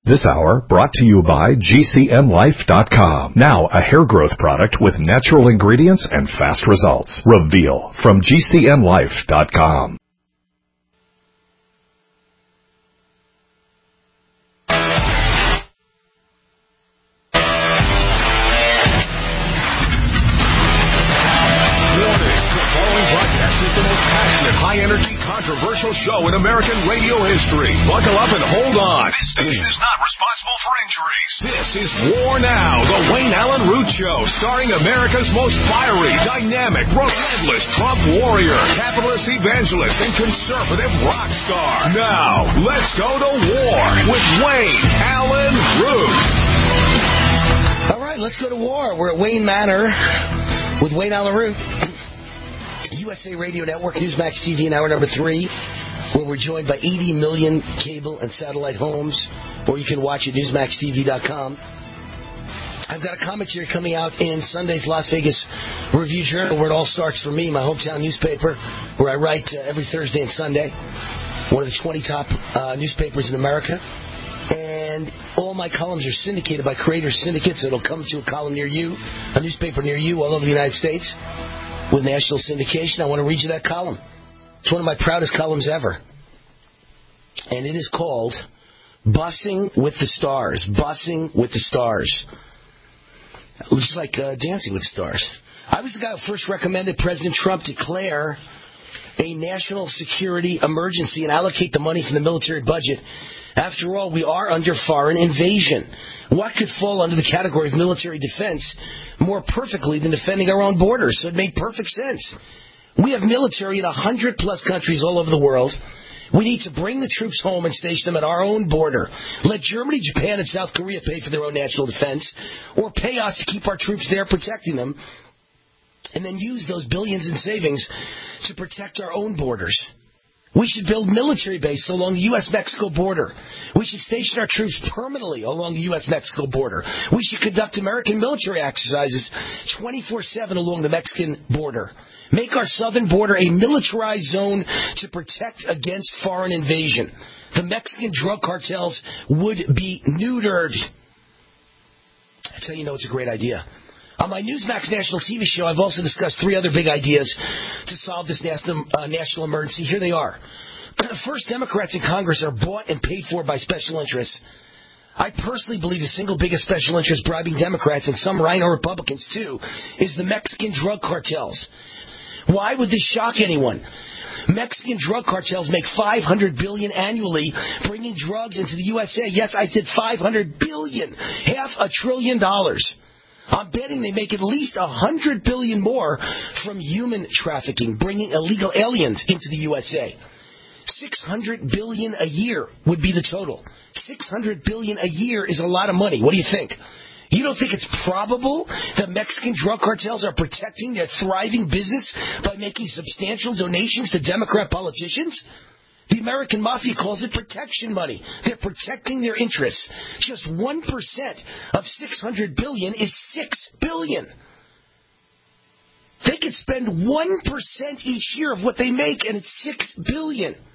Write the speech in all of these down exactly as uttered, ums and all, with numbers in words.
This hour brought to you by G C N Life dot com. Now a hair growth product with natural ingredients and fast results. Reveal from G C N Life dot com. High-energy, controversial show in American radio history. Buckle up and hold on. This station is not responsible for injuries. This is War Now, the Wayne Allen Root Show, starring America's most fiery, dynamic, relentless Trump warrior, capitalist evangelist, and conservative rock star. Now, let's go to war with Wayne Allen Root. All right, let's go to war. We're at Wayne Manor with Wayne Allen Root. U S A Radio Network, Newsmax T V in hour number three, where we're joined by eighty million cable and satellite homes, or you can watch at Newsmax T V dot com. I've got a commentary coming out in Sunday's Las Vegas Review-Journal, where it all starts for me, my hometown newspaper, where I write uh, every Thursday and Sunday, one of the twenty top uh, newspapers in America. And all my columns are syndicated by Creator Syndicates, so it'll come to a column near you, a newspaper near you all over the United States. With national syndication, I want to read you that column. It's one of my proudest columns ever. And it is called Bussing with the Stars. Bussing with the Stars. It looks like uh, Dancing with the Stars. I was the guy who first recommended President Trump declare a national security emergency and allocate the money from the military budget. After all, we are under foreign invasion. What could fall under the category of military defense more perfectly than defending our own borders? So it made perfect sense. We have military in one hundred plus countries all over the world. We need to bring the troops home and station them at our own border. Let Germany, Japan, and South Korea pay for their own national defense, or pay us to keep our troops there protecting them, and then use those billions in savings to protect our own borders. We should build military bases along the U S Mexico border. We should station our troops permanently along the U S Mexico border. We should conduct American military exercises twenty-four seven along the Mexican border. Make our southern border a militarized zone to protect against foreign invasion. The Mexican drug cartels would be neutered. I tell you, you know, it's a great idea. On my Newsmax national T V show, I've also discussed three other big ideas to solve this national, uh, national emergency. Here they are. First, Democrats in Congress are bought and paid for by special interests. I personally believe the single biggest special interest bribing Democrats, and some rhino Republicans too, is the Mexican drug cartels. Why would this shock anyone? Mexican drug cartels make five hundred billion dollars annually bringing drugs into the U S A. Yes, I said five hundred billion dollars, half a trillion dollars. I'm betting they make at least one hundred billion dollars more from human trafficking, bringing illegal aliens into the U S A. six hundred billion dollars a year would be the total. six hundred billion dollars a year is a lot of money. What do you think? You don't think it's probable that Mexican drug cartels are protecting their thriving business by making substantial donations to Democrat politicians? The American mafia calls it protection money. They're protecting their interests. Just one percent of six hundred billion dollars is six billion dollars. They could spend one percent each year of what they make, and it's six billion dollars.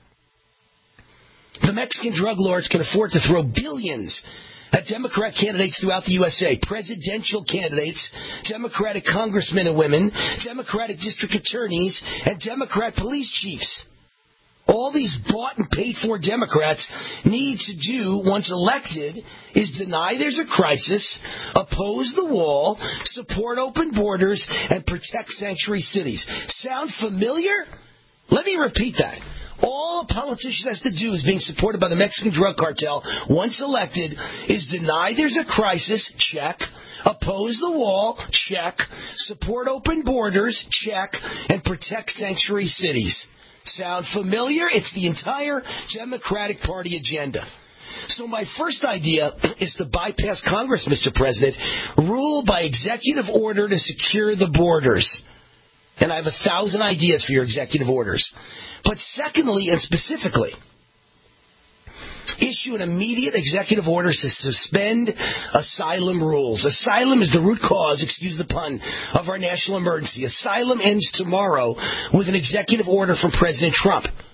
The Mexican drug lords can afford to throw billions at Democrat candidates throughout the U S A, presidential candidates, Democratic congressmen and women, Democratic district attorneys, and Democrat police chiefs. All these bought and paid for Democrats need to do once elected is deny there's a crisis, oppose the wall, support open borders, and protect sanctuary cities. Sound familiar? Let me repeat that. All a politician has to do is being supported by the Mexican drug cartel once elected is deny there's a crisis, check, oppose the wall, check, support open borders, check, and protect sanctuary cities. Sound familiar? It's the entire Democratic Party agenda. So my first idea is to bypass Congress, Mister President, rule by executive order to secure the borders. And I have a thousand ideas for your executive orders. But secondly and specifically, issue an immediate executive order to suspend asylum rules. Asylum is the root cause, excuse the pun, of our national emergency. Asylum ends tomorrow with an executive order from President Trump.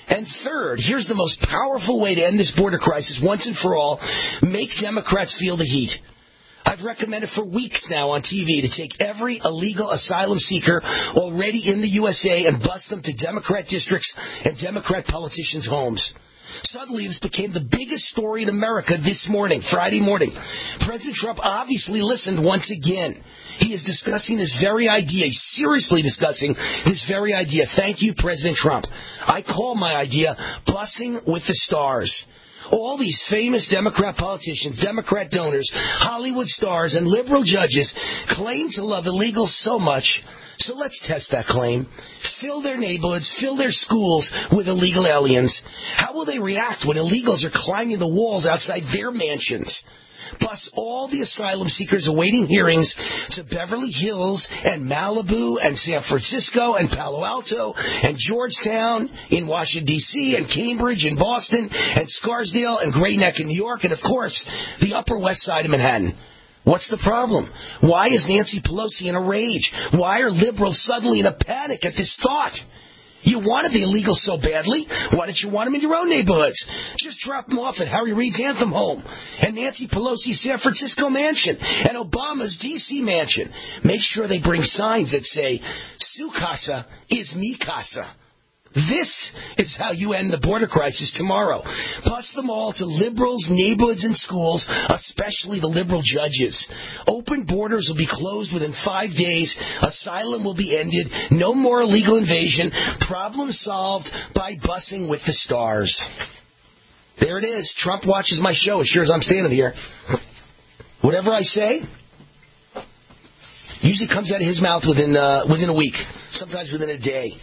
And third, here's the most powerful way to end this border crisis once and for all. Make Democrats feel the heat. I've recommended for weeks now on T V to take every illegal asylum seeker already in the U S A and bus them to Democrat districts and Democrat politicians' homes. Suddenly, this became the biggest story in America this morning, Friday morning. President Trump obviously listened once again. He is discussing this very idea. He's seriously discussing this very idea. Thank you, President Trump. I call my idea busing with the stars. All these famous Democrat politicians, Democrat donors, Hollywood stars, and liberal judges claim to love illegals so much. So let's test that claim. Fill their neighborhoods, fill their schools with illegal aliens. How will they react when illegals are climbing the walls outside their mansions? Bus all the asylum seekers awaiting hearings to Beverly Hills and Malibu and San Francisco and Palo Alto and Georgetown in Washington, D C and Cambridge in Boston and Scarsdale and Great Neck in New York and, of course, the Upper West Side of Manhattan. What's the problem? Why is Nancy Pelosi in a rage? Why are liberals suddenly in a panic at this thought? You wanted the illegals so badly. Why didn't you want them in your own neighborhoods? Just drop them off at Harry Reid's Anthem home and Nancy Pelosi's San Francisco mansion and Obama's D C mansion. Make sure they bring signs that say, Su Casa is mi casa. This is how you end the border crisis tomorrow. Bus them all to liberals, neighborhoods, and schools, especially the liberal judges. Open borders will be closed within five days. Asylum will be ended. No more illegal invasion. Problem solved by busing with the stars. There it is. Trump watches my show as sure as I'm standing here. Whatever I say usually comes out of his mouth within uh, within a week, sometimes within a day.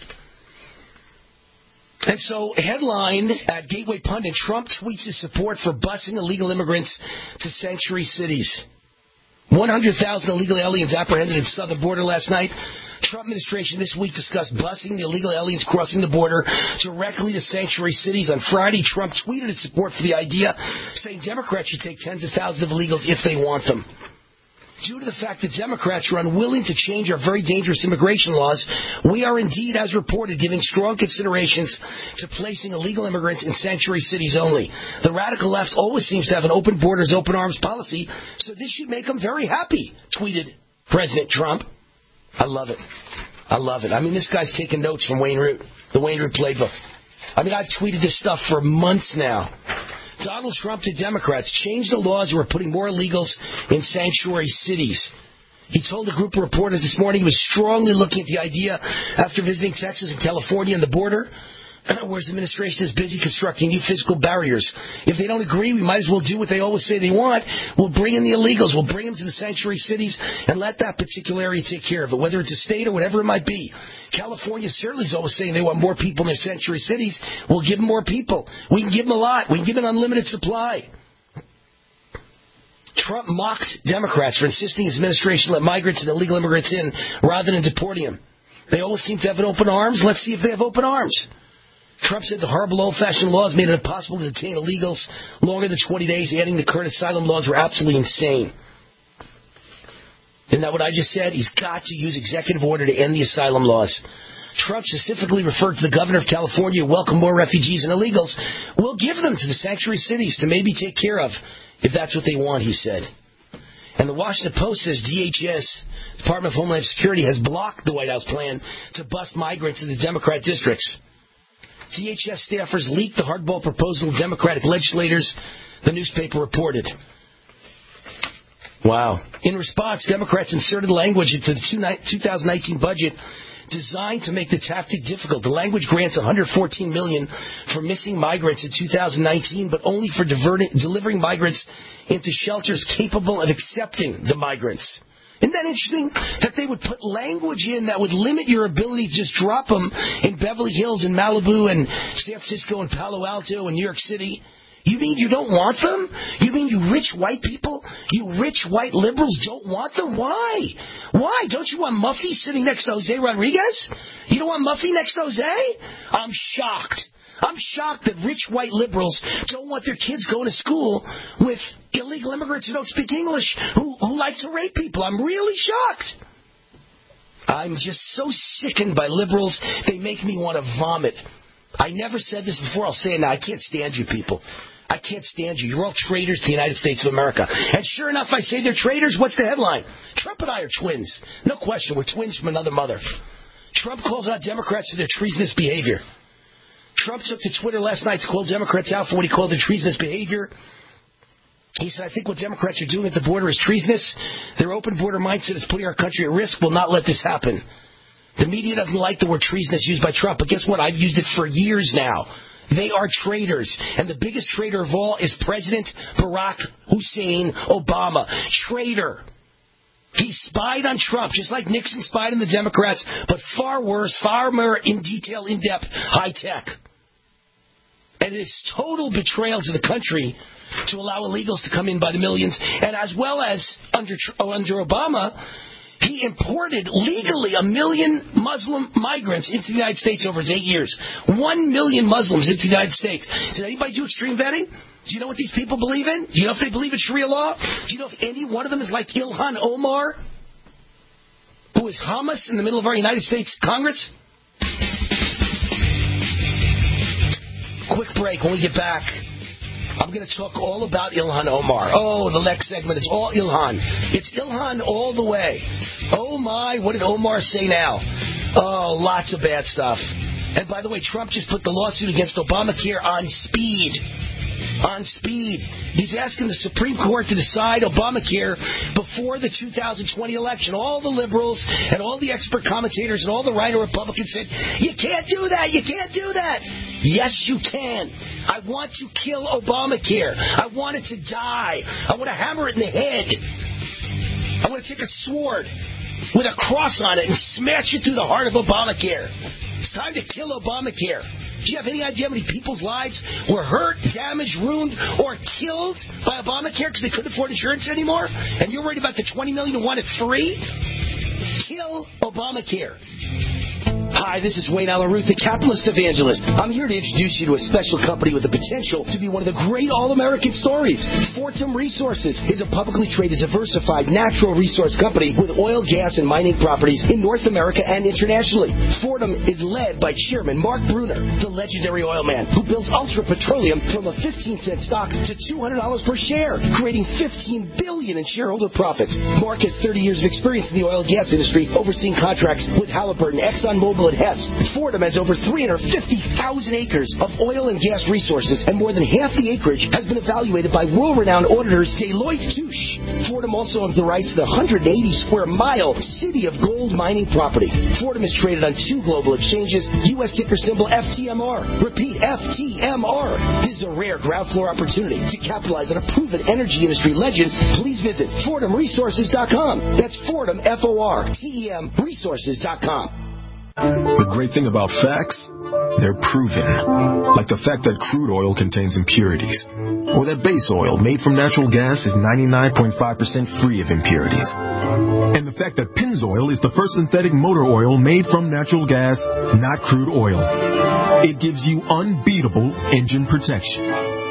And so, headline at Gateway Pundit, Trump tweets his support for busing illegal immigrants to sanctuary cities. one hundred thousand illegal aliens apprehended at the southern border last night. Trump administration this week discussed busing the illegal aliens crossing the border directly to sanctuary cities. On Friday, Trump tweeted his support for the idea, saying Democrats should take tens of thousands of illegals if they want them. Due to the fact that Democrats are unwilling to change our very dangerous immigration laws, we are indeed, as reported, giving strong considerations to placing illegal immigrants in sanctuary cities only. The radical left always seems to have an open borders, open arms policy, so this should make them very happy, tweeted President Trump. I love it. I love it. I mean, this guy's taking notes from Wayne Root, the Wayne Root playbook. I mean, I've tweeted this stuff for months now. Donald Trump to Democrats, change the laws. We're putting more illegals in sanctuary cities. He told a group of reporters this morning he was strongly looking at the idea after visiting Texas and California and the border, where his administration is busy constructing new physical barriers. If they don't agree, we might as well do what they always say they want. We'll bring in the illegals. We'll bring them to the sanctuary cities and let that particular area take care of it, whether it's a state or whatever it might be. California certainly is always saying they want more people in their sanctuary cities. We'll give them more people. We can give them a lot. We can give them an unlimited supply. Trump mocked Democrats for insisting his administration let migrants and illegal immigrants in rather than deporting them. They always seem to have an open arms. Let's see if they have open arms. Trump said the horrible old-fashioned laws made it impossible to detain illegals longer than twenty days, adding the current asylum laws were absolutely insane. Isn't that what I just said? He's got to use executive order to end the asylum laws. Trump specifically referred to the governor of California who welcomed more refugees and illegals. We'll give them to the sanctuary cities to maybe take care of, if that's what they want, he said. And the Washington Post says D H S, Department of Homeland Security, has blocked the White House plan to bust migrants in the Democrat districts. D H S staffers leaked the hardball proposal of Democratic legislators, the newspaper reported. Wow. In response, Democrats inserted language into the two thousand nineteen budget designed to make the tactic difficult. The language grants one hundred fourteen million dollars for missing migrants in two thousand nineteen, but only for diverting, delivering migrants into shelters capable of accepting the migrants. Isn't that interesting? That they would put language in that would limit your ability to just drop them in Beverly Hills and Malibu and San Francisco and Palo Alto and New York City. You mean you don't want them? You mean you rich white people, you rich white liberals don't want them? Why? Why? Don't you want Muffy sitting next to Jose Rodriguez? You don't want Muffy next to Jose? I'm shocked. I'm shocked that rich white liberals don't want their kids going to school with illegal immigrants who don't speak English, who, who like to rape people. I'm really shocked. I'm just so sickened by liberals, they make me want to vomit. I never said this before. I'll say it now. I can't stand you people. I can't stand you. You're all traitors to the United States of America. And sure enough, I say they're traitors. What's the headline? Trump and I are twins. No question. We're twins from another mother. Trump calls out Democrats for their treasonous behavior. Trump took to Twitter last night to call Democrats out for what he called their treasonous behavior. He said, I think what Democrats are doing at the border is treasonous. Their open border mindset is putting our country at risk. Will not let this happen. The media doesn't like the word treasonous used by Trump, but guess what? I've used it for years now. They are traitors. And the biggest traitor of all is President Barack Hussein Obama. Traitor. He spied on Trump, just like Nixon spied on the Democrats, but far worse, far more in detail, in-depth, high-tech. And it is total betrayal to the country to allow illegals to come in by the millions. And as well as under, under Obama, he imported legally a million Muslim migrants into the United States over his eight years. One million Muslims into the United States. Did anybody do extreme vetting? Do you know what these people believe in? Do you know if they believe in Sharia law? Do you know if any one of them is like Ilhan Omar, who is Hamas in the middle of our United States Congress? Quick break. When we get back, I'm going to talk all about Ilhan Omar. Oh, the next segment is all Ilhan. It's Ilhan all the way. Oh, my, what did Omar say now? Oh, lots of bad stuff. And by the way, Trump just put the lawsuit against Obamacare on speed. On speed. He's asking the Supreme Court to decide Obamacare before the two thousand twenty election. All the liberals and all the expert commentators and all the right Republicans said, you can't do that, you can't do that. Yes, you can. I want to kill Obamacare. I want it to die. I want to hammer it in the head. I want to take a sword with a cross on it and smash it through the heart of Obamacare. It's time to kill Obamacare. Do you have any idea how many people's lives were hurt, damaged, ruined, or killed by Obamacare because they couldn't afford insurance anymore? And you're worried about the twenty million who want it free? Kill Obamacare. Hi, this is Wayne Allen Root, the capitalist evangelist. I'm here to introduce you to a special company with the potential to be one of the great all-American stories. Fortum Resources is a publicly traded, diversified, natural resource company with oil, gas, and mining properties in North America and internationally. Fortum is led by Chairman Mark Bruner, the legendary oil man who built Ultra Petroleum from a fifteen cent stock to two hundred dollars per share, creating fifteen billion dollars in shareholder profits. Mark has thirty years of experience in the oil and gas industry, overseeing contracts with Halliburton, ExxonMobil, and Hess. Fortum has over three hundred fifty thousand acres of oil and gas resources, and more than half the acreage has been evaluated by world-renowned auditors Deloitte Touche. Fortum also owns the rights to the one hundred eighty square mile City of Gold mining property. Fortum is traded on two global exchanges, U S ticker symbol F T M R. Repeat, F T M R. This is a rare ground floor opportunity to capitalize on a proven energy industry legend. Please visit Fortum Resources dot com. That's Fortum, F O R T E M, Resources dot com. The great thing about facts, they're proven. Like the fact that crude oil contains impurities. Or that base oil made from natural gas is ninety-nine point five percent free of impurities. And the fact that Pennzoil is the first synthetic motor oil made from natural gas, not crude oil. It gives you unbeatable engine protection.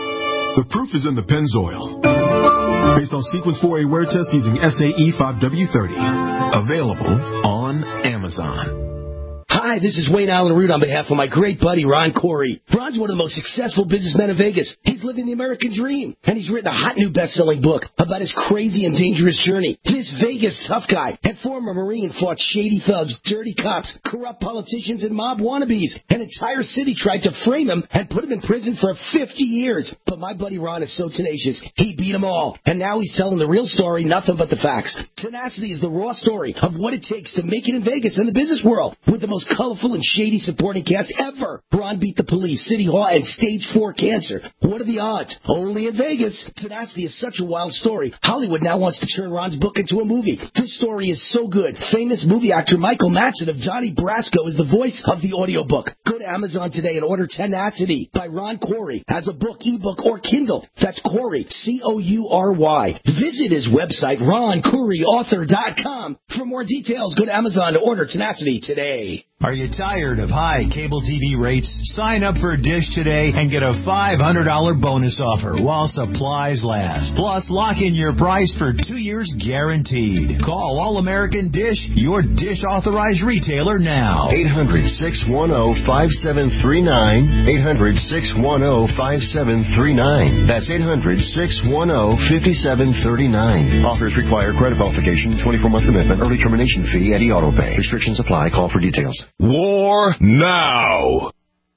The proof is in the Pennzoil. Based on Sequence four A wear test using S A E five W thirty. Available on Amazon. Hi, this is Wayne Allen Root on behalf of my great buddy, Ron Corey. Ron's one of the most successful businessmen in Vegas. He's living the American dream, and he's written a hot new best-selling book about his crazy and dangerous journey. This Vegas tough guy and former Marine fought shady thugs, dirty cops, corrupt politicians, and mob wannabes. An entire city tried to frame him and put him in prison for fifty years. But my buddy Ron is so tenacious, he beat them all. And now he's telling the real story, nothing but the facts. Tenacity is the raw story of what it takes to make it in Vegas and the business world with the most colorful and shady supporting cast ever. Ron beat the police, City Hall, and stage four cancer. What are the odds? Only in Vegas. Tenacity is such a wild story. Hollywood now wants to turn Ron's book into a movie. This story is so good. Famous movie actor Michael Madsen of Donnie Brasco is the voice of the audiobook. Go to Amazon today and order Tenacity by Ron Corey as a book, ebook, or Kindle. That's Corey, C O U R Y. Visit his website, ron corey author dot com. For more details, go to Amazon to order Tenacity today. Are you tired of high cable T V rates? Sign up for Dish today and get a five hundred dollars bonus offer while supplies last. Plus, lock in your price for two years guaranteed. Call All-American Dish, your Dish authorized retailer now. eight hundred, six one zero, five seven three nine. eight hundred, six one zero, five seven three nine. That's eight hundred, six one zero, five seven three nine. Offers require credit qualification, twenty-four month commitment, early termination fee, Eddie Auto Pay. Restrictions apply. Call for details. War now.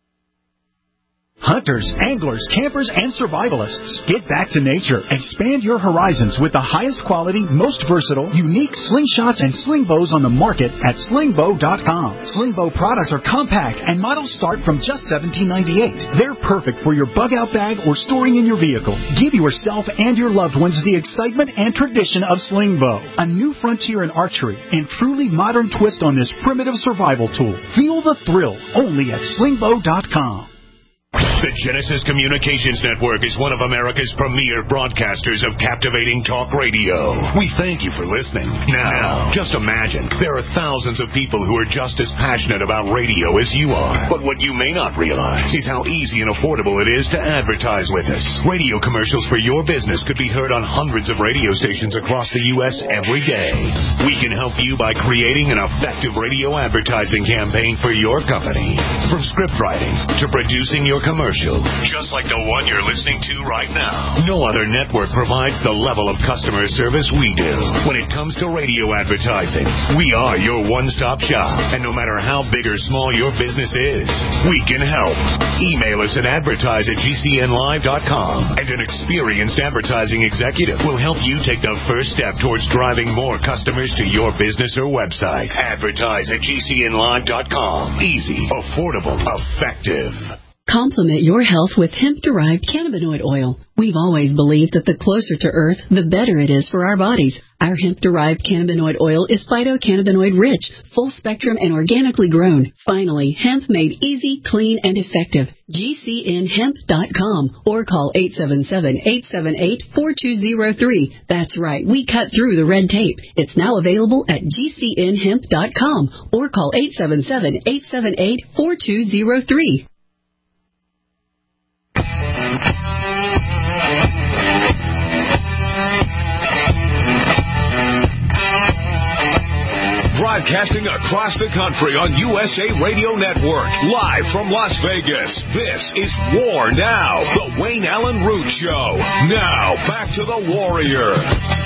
Hunters, anglers, campers, and survivalists. Get back to nature. Expand your horizons with the highest quality, most versatile, unique slingshots and sling bows on the market at sling bow dot com. Sling bow products are compact and models start from just seventeen ninety-eight. They're perfect for your bug-out bag or storing in your vehicle. Give yourself and your loved ones the excitement and tradition of sling bow. A new frontier in archery and truly modern twist on this primitive survival tool. Feel the thrill only at sling bow dot com. The Genesis Communications Network is one of America's premier broadcasters of captivating talk radio. We thank you for listening. Now, just imagine, there are thousands of people who are just as passionate about radio as you are. But what you may not realize is how easy and affordable it is to advertise with us. Radio commercials for your business could be heard on hundreds of radio stations across the U S every day. We can help you by creating an effective radio advertising campaign for your company. From script writing to producing your commercial, just like the one you're listening to right now. No other network provides the level of customer service we do. When it comes to radio advertising, we are your one-stop shop. And no matter how big or small your business is, we can help. Email us at advertise at G C N live dot com, and an experienced advertising executive will help you take the first step towards driving more customers to your business or website. Advertise at G C N live dot com. Easy, affordable, effective. Complement your health with hemp-derived cannabinoid oil. We've always believed that the closer to Earth, the better it is for our bodies. Our hemp-derived cannabinoid oil is phytocannabinoid-rich, full-spectrum, and organically grown. Finally, hemp made easy, clean, and effective. G C N hemp dot com or call eight seven seven, eight seven eight, four two zero three. That's right, we cut through the red tape. It's now available at G C N hemp dot com or call eight seven seven, eight seven eight, four two zero three. Broadcasting across the country on U S A Radio Network, live from Las Vegas. This is War Now, the Wayne Allen Root Show. Now, back to the Warrior.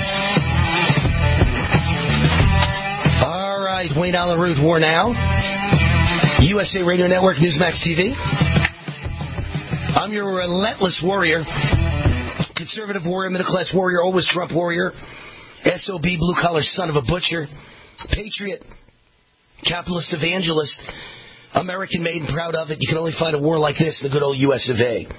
All right, Wayne Allen Root, War Now. U S A Radio Network, Newsmax T V. I'm your relentless warrior. Conservative warrior, middle-class warrior, always Trump warrior. S O B, blue-collar son of a butcher. Patriot, capitalist evangelist, American-made and proud of it. You can only find a war like this in the good old U S of A.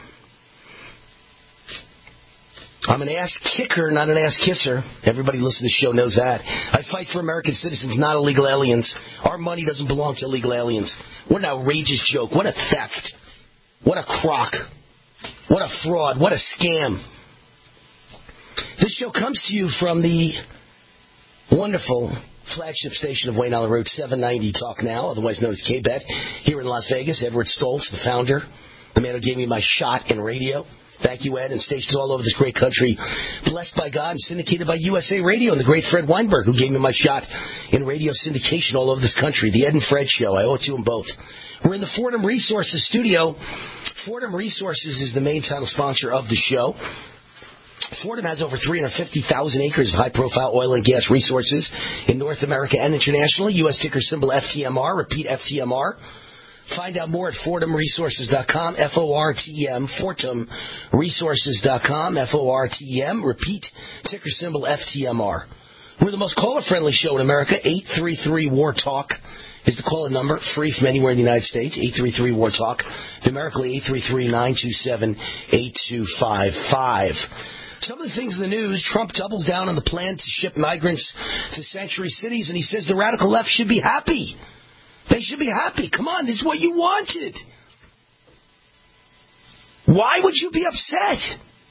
I'm an ass kicker, not an ass kisser. Everybody listening to the show knows that. I fight for American citizens, not illegal aliens. Our money doesn't belong to illegal aliens. What an outrageous joke. What a theft. What a crock. What a fraud. What a scam. This show comes to you from the wonderful flagship station of Wayne Allen Root, seven ninety Talk Now, otherwise known as K B E T, here in Las Vegas. Edward Stoltz, the founder, the man who gave me my shot in radio. Thank you, Ed, and stations all over this great country. Blessed by God and syndicated by U S A Radio, and the great Fred Weinberg, who gave me my shot in radio syndication all over this country. The Ed and Fred Show. I owe it to them both. We're in the Fordham Resources studio. Fordham Resources is the main title sponsor of the show. Fordham has over three hundred fifty thousand acres of high-profile oil and gas resources in North America and internationally. U S ticker symbol F T M R. Repeat, F T M R. Find out more at Fordham Resources dot com, F O R T E M, Fordham Resources dot com, F O R T E M. Repeat, ticker symbol F T M R. We're the most caller-friendly show in America. eight three three, war talk is the call-in number, free from anywhere in the United States. eight three three, war talk. Numerically, eight three three, nine two seven, eight two five five. Some of the things in the news, Trump doubles down on the plan to ship migrants to sanctuary cities, and he says the radical left should be happy. They should be happy. Come on, this is what you wanted. Why would you be upset?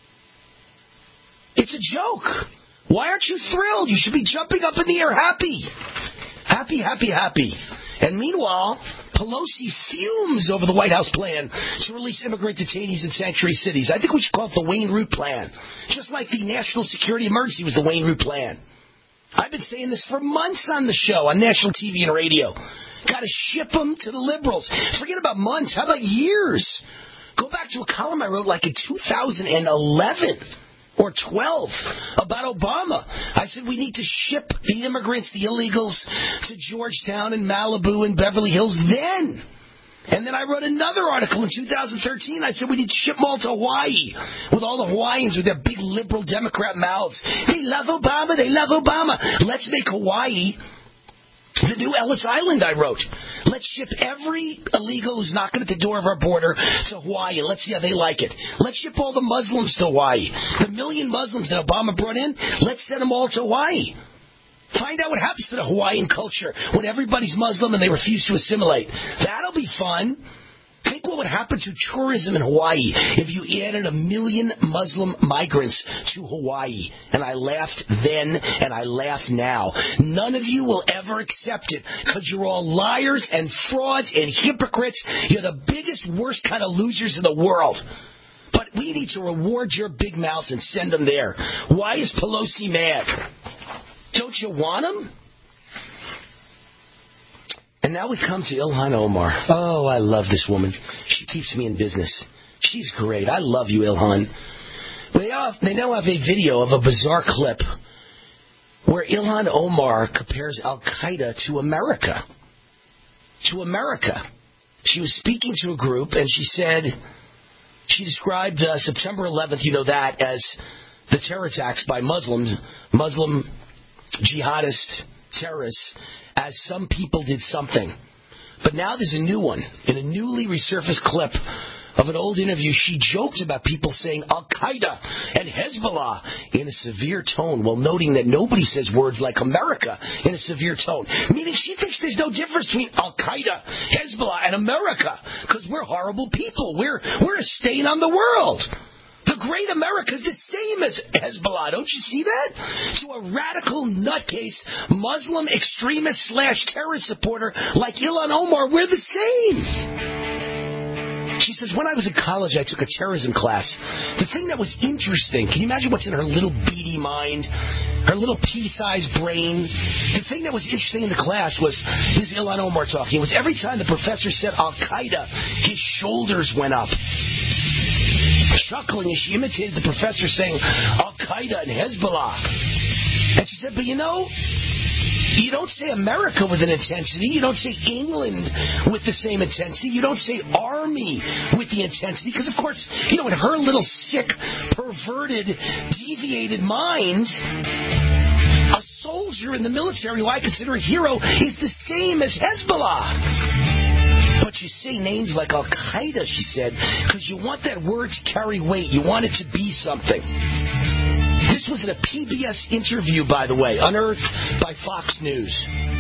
It's a joke. Why aren't you thrilled? You should be jumping up in the air happy. Happy, happy, happy. And meanwhile, Pelosi fumes over the White House plan to release immigrant detainees in sanctuary cities. I think we should call it the Wayne Root Plan. Just like the national security emergency was the Wayne Root Plan. I've been saying this for months on the show, on national T V and radio. Got to ship them to the liberals. Forget about months. How about years? Go back to a column I wrote like in two thousand eleven. Or twelve, about Obama. I said we need to ship the immigrants, the illegals, to Georgetown and Malibu and Beverly Hills then. And then I wrote another article in two thousand thirteen. I said we need to ship them all to Hawaii with all the Hawaiians with their big liberal Democrat mouths. They love Obama. They love Obama. Let's make Hawaii the new Ellis Island, I wrote. Let's ship every illegal who's knocking at the door of our border to Hawaii, and let's see how they like it. Let's ship all the Muslims to Hawaii. The million Muslims that Obama brought in, let's send them all to Hawaii. Find out what happens to the Hawaiian culture when everybody's Muslim and they refuse to assimilate. That'll be fun. Think what would happen to tourism in Hawaii if you added a million Muslim migrants to Hawaii. And I laughed then, and I laugh now. None of you will ever accept it because you're all liars and frauds and hypocrites. You're the biggest, worst kind of losers in the world. But we need to reward your big mouths and send them there. Why is Pelosi mad? Don't you want them? And now we come to Ilhan Omar. Oh, I love this woman. She keeps me in business. She's great. I love you, Ilhan. They, have, they now have a video of a bizarre clip where Ilhan Omar compares Al-Qaeda to America. To America. She was speaking to a group, and she said, she described uh, September eleventh, you know that, as the terror attacks by Muslims, Muslim jihadist terrorists, as some people did something. But now there's a new one. In a newly resurfaced clip of an old interview, she joked about people saying Al-Qaeda and Hezbollah in a severe tone, while noting that nobody says words like America in a severe tone. Meaning she thinks there's no difference between Al-Qaeda, Hezbollah, and America, because we're horrible people. We're, we're a stain on the world. The great America is the same as Hezbollah. Don't you see that? To a radical nutcase, Muslim extremist slash terrorist supporter like Ilhan Omar, we're the same. She says, when I was in college, I took a terrorism class. The thing that was interesting, can you imagine what's in her little beady mind, her little pea-sized brain? The thing that was interesting in the class was, this is Ilhan Omar talking, was every time the professor said Al-Qaeda, his shoulders went up. Chuckling as she imitated the professor saying Al-Qaeda and Hezbollah. And she said, but you know, you don't say America with an intensity. You don't say England with the same intensity. You don't say Army with the intensity. Because, of course, you know, in her little sick, perverted, deviated mind, a soldier in the military who I consider a hero is the same as Hezbollah. But you say names like Al-Qaeda, she said, because you want that word to carry weight. You want it to be something. This was in a P B S interview, by the way, unearthed by Fox News.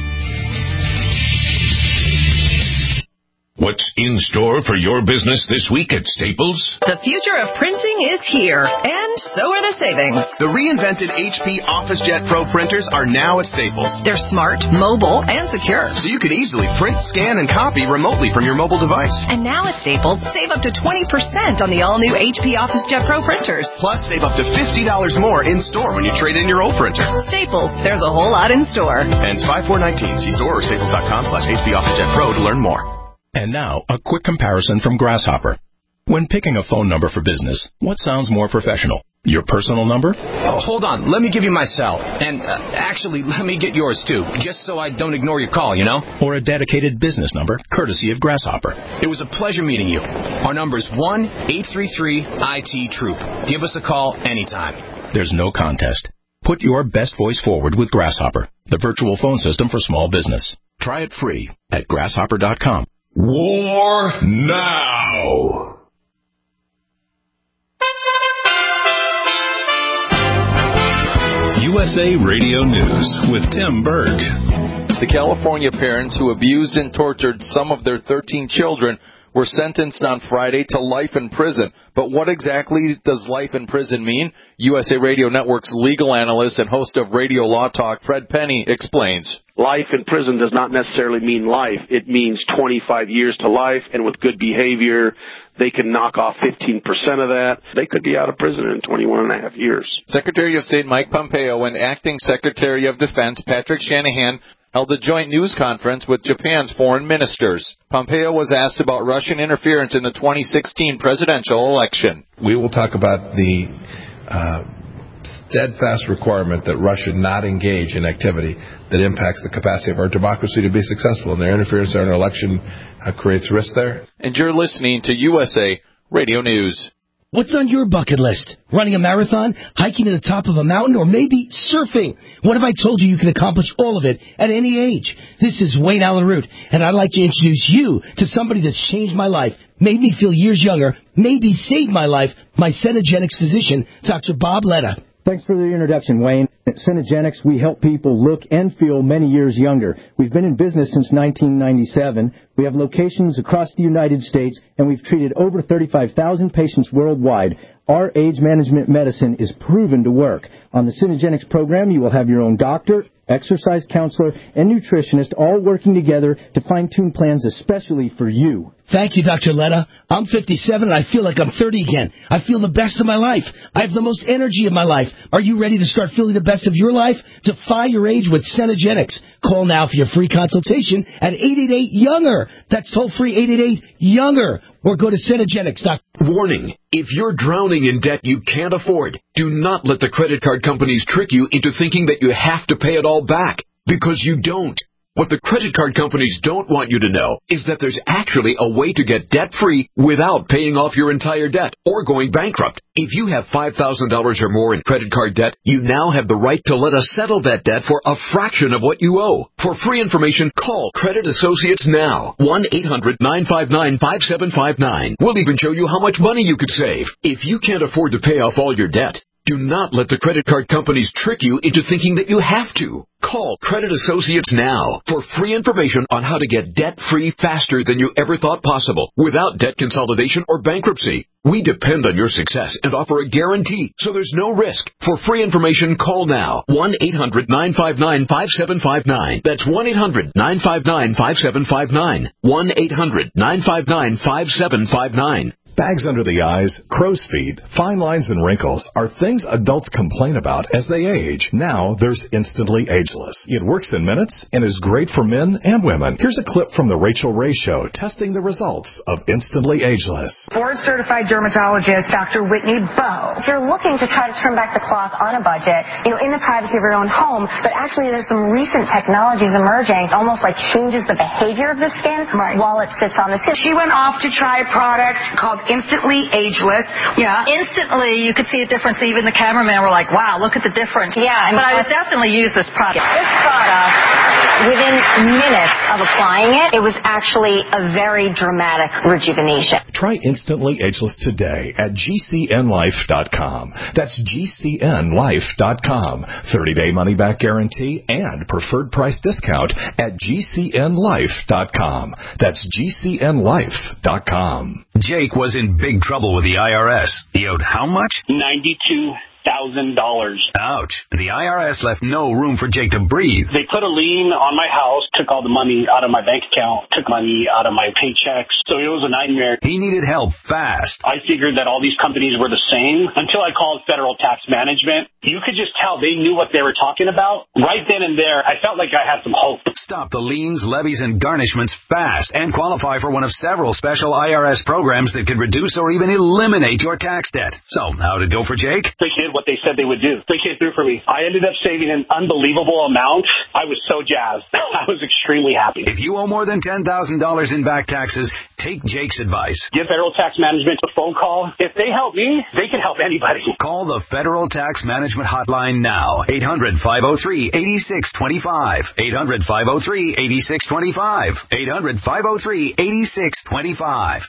What's in store for your business this week at Staples? The future of printing is here, and so are the savings. The reinvented H P OfficeJet Pro printers are now at Staples. They're smart, mobile, and secure. So you can easily print, scan, and copy remotely from your mobile device. And now at Staples, save up to twenty percent on the all-new H P OfficeJet Pro printers. Plus, save up to fifty dollars more in store when you trade in your old printer. Staples, there's a whole lot in store. Ends five four nineteen. See store or staples.com slash HP OfficeJet Pro to learn more. And now, a quick comparison from Grasshopper. When picking a phone number for business, what sounds more professional? Your personal number? Oh, hold on. Let me give you my cell. And uh, actually, let me get yours, too, just so I don't ignore your call, you know? Or a dedicated business number, courtesy of Grasshopper. It was a pleasure meeting you. Our number is one eight three three I T Troop. Give us a call anytime. There's no contest. Put your best voice forward with Grasshopper, the virtual phone system for small business. Try it free at grasshopper dot com. War now. U S A Radio News with Tim Berg. The California parents who abused and tortured some of their thirteen children were sentenced on Friday to life in prison. But what exactly does life in prison mean? U S A Radio Network's legal analyst and host of Radio Law Talk, Fred Penny, explains. Life in prison does not necessarily mean life. It means twenty-five years to life, and with good behavior, they can knock off fifteen percent of that. They could be out of prison in twenty-one and a half years. Secretary of State Mike Pompeo and Acting Secretary of Defense Patrick Shanahan held a joint news conference with Japan's foreign ministers. Pompeo was asked about Russian interference in the twenty sixteen presidential election. We will talk about the uh, steadfast requirement that Russia not engage in activity that impacts the capacity of our democracy to be successful, and their interference in our election uh, creates risk there. And you're listening to U S A Radio News. What's on your bucket list? Running a marathon, hiking to the top of a mountain, or maybe surfing? What if I told you you can accomplish all of it at any age? This is Wayne Allen Root, and I'd like to introduce you to somebody that's changed my life, made me feel years younger, maybe saved my life, my Cenegenics physician, Doctor Bob Letta. Thanks for the introduction, Wayne. At Cenegenics, we help people look and feel many years younger. We've been in business since nineteen ninety-seven. We have locations across the United States, and we've treated over thirty-five thousand patients worldwide. Our age management medicine is proven to work. On the Cenegenics program, you will have your own doctor, exercise counselor, and nutritionist all working together to fine-tune plans especially for you. Thank you, Doctor Letta. I'm fifty-seven, and I feel like I'm thirty again. I feel the best of my life. I have the most energy of my life. Are you ready to start feeling the best of your life? Defy your age with Cenegenics. Call now for your free consultation at eight eight eight, younger. That's toll-free eight eight eight, younger. Or go to Cenegenics dot com. Warning. If you're drowning in debt you can't afford, do not let the credit card companies trick you into thinking that you have to pay it all back, because you don't. What the credit card companies don't want you to know is that there's actually a way to get debt-free without paying off your entire debt or going bankrupt. If you have five thousand dollars or more in credit card debt, you now have the right to let us settle that debt for a fraction of what you owe. For free information, call Credit Associates now. one eight hundred nine five nine five seven five nine. We'll even show you how much money you could save. If you can't afford to pay off all your debt, do not let the credit card companies trick you into thinking that you have to. Call Credit Associates now for free information on how to get debt-free faster than you ever thought possible without debt consolidation or bankruptcy. We depend on your success and offer a guarantee, so there's no risk. For free information, call now. one eight hundred nine five nine five seven five nine. That's one eight hundred nine five nine five seven five nine. one eight hundred nine five nine five seven five nine. Bags under the eyes, crow's feet, fine lines, and wrinkles are things adults complain about as they age. Now there's Instantly Ageless. It works in minutes and is great for men and women. Here's a clip from The Rachel Ray Show testing the results of Instantly Ageless. Board-certified dermatologist Doctor Whitney Bowe. If you're looking to try to turn back the clock on a budget, you know, in the privacy of your own home, but actually there's some recent technologies emerging, almost like changes the behavior of the skin right. while it sits on the skin. She went off to try a product called Instantly Ageless. Yeah, instantly you could see a difference. Even the cameraman were like, wow, look at the difference. Yeah. I mean, but I would definitely use this product. This product, within minutes of applying it, it was actually a very dramatic rejuvenation. Try Instantly Ageless today at G C N life dot com. That's G C N life dot com. thirty-day money-back guarantee and preferred price discount at G C N life dot com. That's G C N life dot com. Jake was in big trouble with the I R S. He owed how much? ninety-two thousand dollars. Ouch. The I R S left no room for Jake to breathe. They put a lien on my house, took all the money out of my bank account, took money out of my paychecks. So it was a nightmare. He needed help fast. I figured that all these companies were the same until I called Federal Tax Management. You could just tell they knew what they were talking about. Right then and there, I felt like I had some hope. Stop the liens, levies, and garnishments fast and qualify for one of several special I R S programs that could reduce or even eliminate your tax debt. So, how'd it go for Jake? They did what they said they would do. They came through for me. I ended up saving an unbelievable amount. I was so jazzed. I was extremely happy. If you owe more than ten thousand dollars in back taxes, take Jake's advice. Give Federal Tax Management a phone call. If they help me, they can help anybody. Call the Federal Tax Management Hotline now. eight hundred five oh three eight six two five. eight hundred five oh three eight six two five. eight hundred five oh three eight six two five.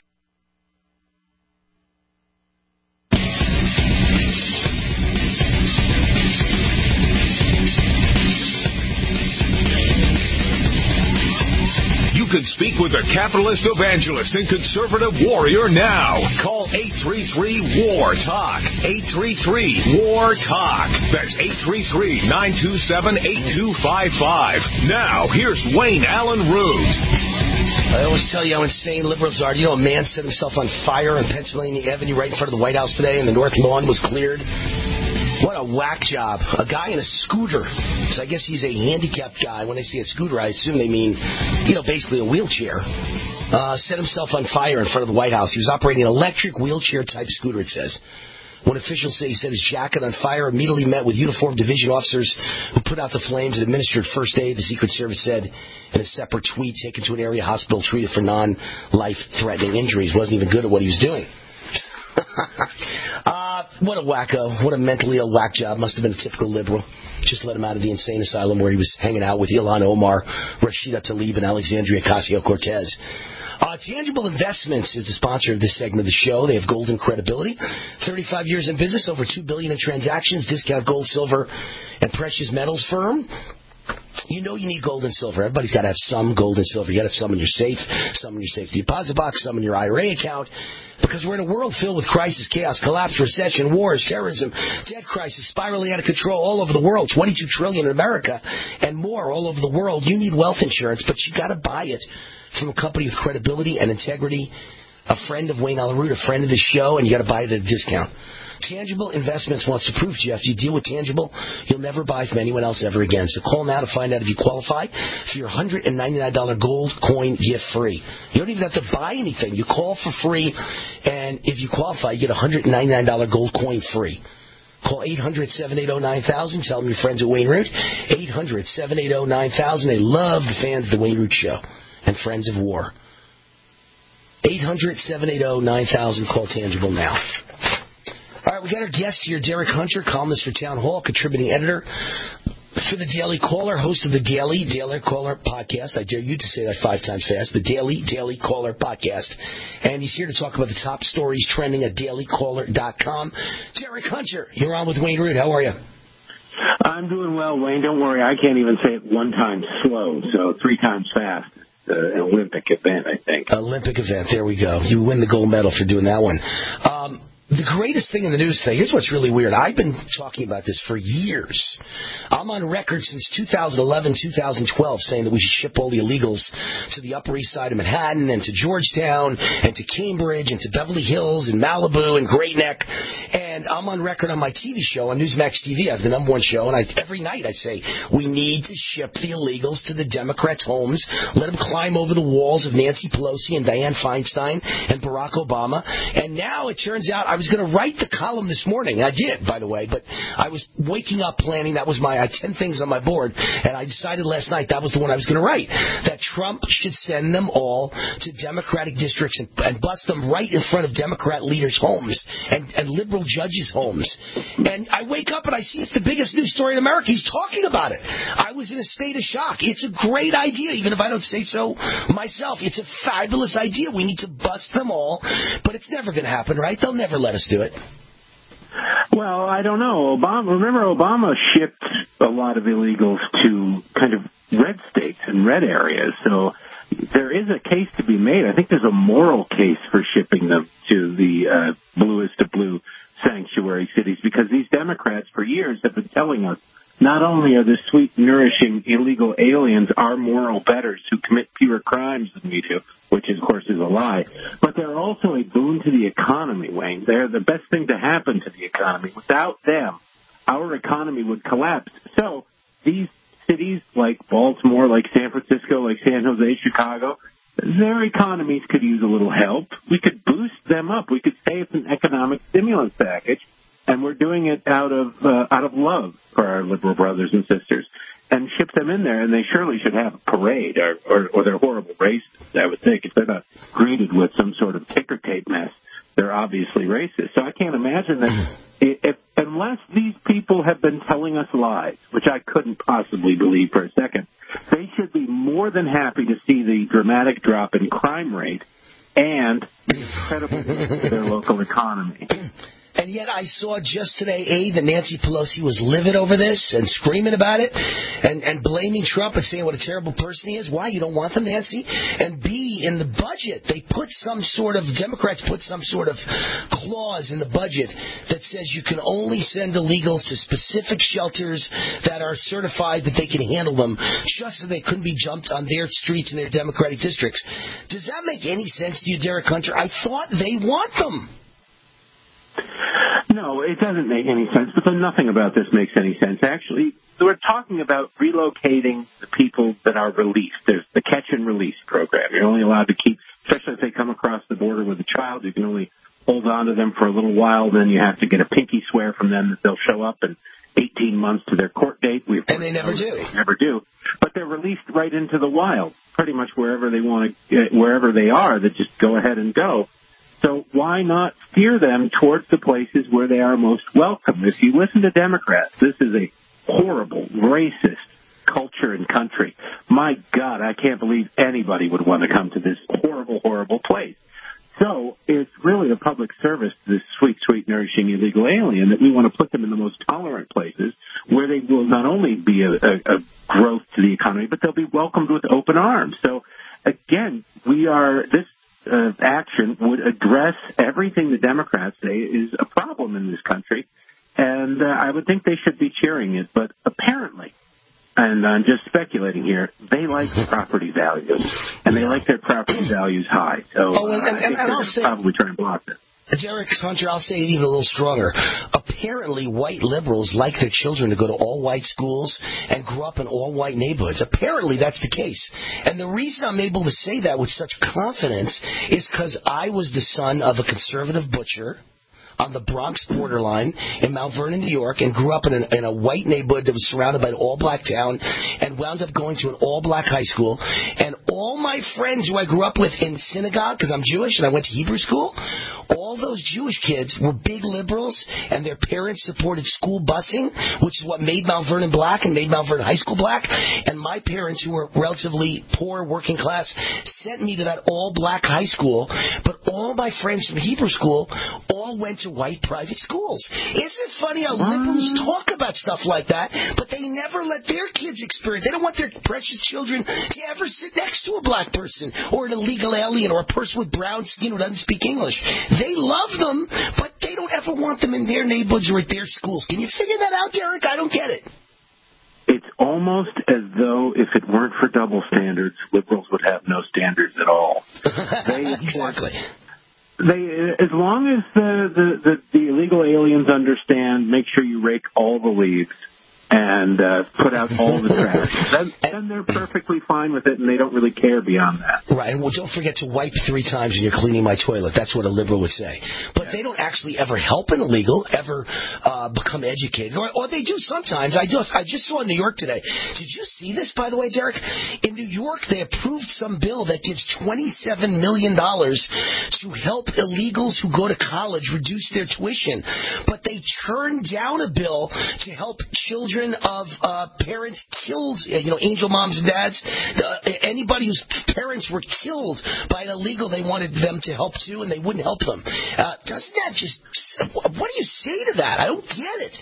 You could Speak with a capitalist evangelist and conservative warrior now. Call eight three three, W A R, TALK. eight three three, W A R, TALK. That's eight three three, nine two seven, eight two five five. Now, here's Wayne Allen Root. I always tell you how insane liberals are. You know, a man set himself on fire on Pennsylvania Avenue right in front of the White House today, and the North Lawn was cleared. What a whack job. A guy in a scooter. So I guess he's a handicapped guy. When they say a scooter, I assume they mean, you know, basically a wheelchair. Uh, set himself on fire in front of the White House. He was operating an electric wheelchair-type scooter, it says. When officials say he set his jacket on fire, immediately met with uniformed division officers who put out the flames and administered first aid, the Secret Service said in a separate tweet, taken to an area hospital treated for non-life-threatening injuries. Wasn't even good at what he was doing. uh, what a wacko. What a mentally ill whack job. Must have been a typical liberal. Just let him out of the insane asylum where he was hanging out with Ilhan Omar, Rashida Tlaib, and Alexandria Ocasio-Cortez. Uh, Tangible Investments is the sponsor of this segment of the show. They have golden credibility. thirty-five years in business, over two billion dollars in transactions, discount gold, silver, and precious metals firm. You know you need gold and silver. Everybody's got to have some gold and silver. You got to have some in your safe, some in your safety deposit box, some in your I R A account. Because we're in a world filled with crisis, chaos, collapse, recession, wars, terrorism, debt crisis, spiraling out of control all over the world, twenty-two trillion dollars in America, and more all over the world. You need wealth insurance, but you got to buy it from a company with credibility and integrity, a friend of Wayne Allen Root, a friend of the show, and you got to buy it at a discount. Tangible Investments wants to prove to you, if you deal with Tangible, you'll never buy from anyone else ever again. So call now to find out if you qualify for your one hundred ninety-nine dollars gold coin gift free. You don't even have to buy anything. You call for free, and if you qualify, you get a one hundred ninety-nine dollars gold coin free. Call eight hundred, seven eight zero, nine thousand. Tell them your friends at Wayne Root. eight hundred, seven eight zero, nine thousand. They love the fans of the Wayne Root Show and Friends of War. eight hundred, seven eight zero, nine thousand. Call Tangible now. All right, we got our guest here, Derek Hunter, columnist for Town Hall, contributing editor for the Daily Caller, host of the Daily Daily Caller podcast. I dare you to say that five times fast. The Daily Daily Caller podcast. And he's here to talk about the top stories trending at daily caller dot com. Derek Hunter, you're on with Wayne Root. How are you? I'm doing well, Wayne. Don't worry. I can't even say it one time slow, so three times fast. Uh, an Olympic event, I think. Olympic event. There we go. You win the gold medal for doing that one. Um, The greatest thing in the news today, here's what's really weird. I've been talking about this for years. I'm on record since two thousand eleven, two thousand twelve saying that we should ship all the illegals to the Upper East Side of Manhattan and to Georgetown and to Cambridge and to Beverly Hills and Malibu and Great Neck. And I'm on record on my T V show, on Newsmax T V. I have the number one show, and I, every night I say, we need to ship the illegals to the Democrats' homes, let them climb over the walls of Nancy Pelosi and Dianne Feinstein and Barack Obama. And now it turns out I was going to write the column this morning. I did, by the way, but I was waking up planning. That was my, I had ten things on my board, and I decided last night that was the one I was going to write, that Trump should send them all to Democratic districts and, and bust them right in front of Democrat leaders' homes and, and liberal judges' homes. And I wake up and I see it's the biggest news story in America. He's talking about it. I was in a state of shock. It's a great idea, even if I don't say so myself. It's a fabulous idea. We need to bust them all, but it's never going to happen, right? They'll never let us do it. Well, I don't know. Obama, remember, Obama shipped a lot of illegals to kind of red states and red areas, so there is a case to be made. I think there's a moral case for shipping them to the uh, bluest of blue sanctuary cities, because these Democrats for years have been telling us not only are the sweet, nourishing illegal aliens our moral betters who commit fewer crimes than we do, which of course is a lie, but they're also a boon to the economy, Wayne. They're the best thing to happen to the economy. Without them, our economy would collapse. So these cities like Baltimore, like San Francisco, like San Jose, Chicago, their economies could use a little help. We could boost them up. We could say it's an economic stimulus package, and we're doing it out of uh, out of love for our liberal brothers and sisters, and ship them in there. And they surely should have a parade, or, or, or they're horrible racists, I would think. If they're not greeted with some sort of ticker tape mess, they're obviously racist. So I can't imagine that if, unless these people have been telling us lies, which I couldn't possibly believe for a second, they should be more than happy to see the dramatic drop in crime rate and the incredible to their local economy. And yet I saw just today, A, that Nancy Pelosi was livid over this and screaming about it and, and blaming Trump and saying what a terrible person he is. Why? You don't want them, Nancy? And B, in the budget, they put some sort of, Democrats put some sort of clause in the budget that says you can only send illegals to specific shelters that are certified that they can handle them, just so they couldn't be jumped on their streets in their Democratic districts. Does that make any sense to you, Derek Hunter? I thought they want them. No, it doesn't make any sense, but then nothing about this makes any sense. Actually, we're talking about relocating the people that are released. There's the catch and release program. You're only allowed to keep, especially if they come across the border with a child, you can only hold on to them for a little while. Then you have to get a pinky swear from them that they'll show up in eighteen months to their court date. We've and they never do. They never do. But they're released right into the wild, pretty much wherever they want to, wherever they are, they just go ahead and go. So why not steer them towards the places where they are most welcome? If you listen to Democrats, this is a horrible, racist culture and country. My God, I can't believe anybody would want to come to this horrible, horrible place. So it's really a public service to this sweet, sweet, nourishing illegal alien that we want to put them in the most tolerant places where they will not only be a, a, a growth to the economy, but they'll be welcomed with open arms. So, again, we are this uh, action would address everything the Democrats say is a problem in this country, and uh, I would think they should be cheering it. But apparently, and I'm just speculating here, they like property values, and they like their property values high. So oh, and, and, uh, I think and they're I'll say, probably try and block it. Derek Hunter, I'll say it even a little stronger. Apparently, white liberals like their children to go to all-white schools and grow up in all-white neighborhoods. Apparently, that's the case. And the reason I'm able to say that with such confidence is because I was the son of a conservative butcher on the Bronx borderline in Mount Vernon, New York, and grew up in, an, in a white neighborhood that was surrounded by an all-black town, and wound up going to an all-black high school. And all my friends who I grew up with in synagogue, because I'm Jewish and I went to Hebrew school, all those Jewish kids were big liberals, and their parents supported school busing, which is what made Mount Vernon black and made Mount Vernon High School black. And my parents, who were relatively poor, working class, sent me to that all-black high school. But all my friends from Hebrew school all went to white private schools. Isn't it funny how liberals talk about stuff like that, but they never let their kids experience. They don't want their precious children to ever sit next to a black person or an illegal alien or a person with brown skin who doesn't speak English. They love them, but they don't ever want them in their neighborhoods or at their schools. Can you figure that out, Derek? I don't get it. It's almost as though if it weren't for double standards, liberals would have no standards at all. They, exactly. They, as long as the, the, the, the illegal aliens understand, make sure you rake all the leaves and uh, put out all the trash, then, then they're perfectly fine with it, and they don't really care beyond that. Right, and well, don't forget to wipe three times when you're cleaning my toilet. That's what a liberal would say. But they don't actually ever help an illegal, ever uh, become educated. Or, or they do sometimes. I just, I just saw in New York today. Did you see this, by the way, Derek? In New York, they approved some bill that gives twenty-seven million dollars to help illegals who go to college reduce their tuition. But they turned down a bill to help children of uh, parents killed, you know, angel moms and dads, uh, anybody whose parents were killed by an illegal, they wanted them to help too, and they wouldn't help them. Uh, doesn't that just, what do you say to that? I don't get it.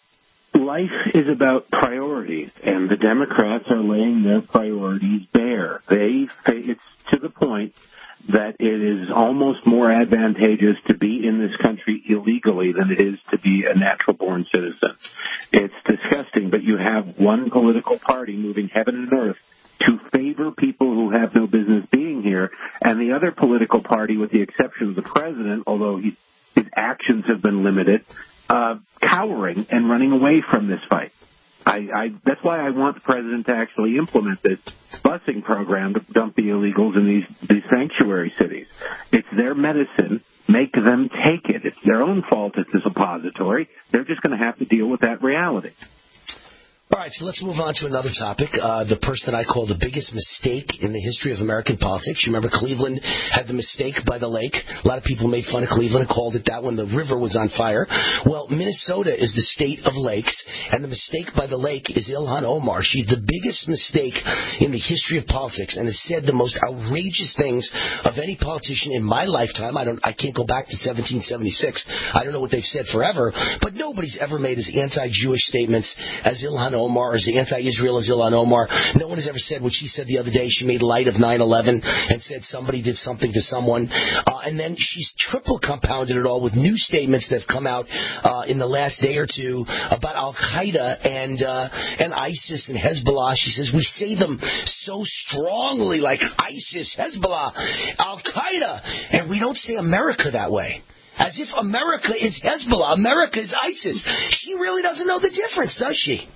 Life is about priorities, and the Democrats are laying their priorities bare. They, it's to the point that it is almost more advantageous to be in this country illegally than it is to be a natural-born citizen. It's disgusting, but you have one political party moving heaven and earth to favor people who have no business being here, and the other political party, with the exception of the president, although he, his actions have been limited, uh, cowering and running away from this fight. I, I, that's why I want the president to actually implement this busing program to dump the illegals in these, these sanctuary cities. It's their medicine. Make them take it. It's their own fault it's a suppository. They're just going to have to deal with that reality. All right, so let's move on to another topic. Uh, the person I call the biggest mistake in the history of American politics. You remember Cleveland had the mistake by the lake. A lot of people made fun of Cleveland and called it that when the river was on fire. Well, Minnesota is the state of lakes, and the mistake by the lake is Ilhan Omar. She's the biggest mistake in the history of politics and has said the most outrageous things of any politician in my lifetime. I don't, I can't go back to seventeen seventy-six. I don't know what they've said forever, but nobody's ever made as anti-Jewish statements as Ilhan Omar, as anti-Israel as Ilhan Omar. No one has ever said what she said the other day. She made light of nine eleven and said somebody did something to someone. Uh, and then she's triple compounded it all with new statements that have come out uh, in the last day or two about Al-Qaeda and, uh, and ISIS and Hezbollah. She says, we say them so strongly, like ISIS, Hezbollah, Al-Qaeda, and we don't say America that way. As if America is Hezbollah, America is ISIS. She really doesn't know the difference, does she?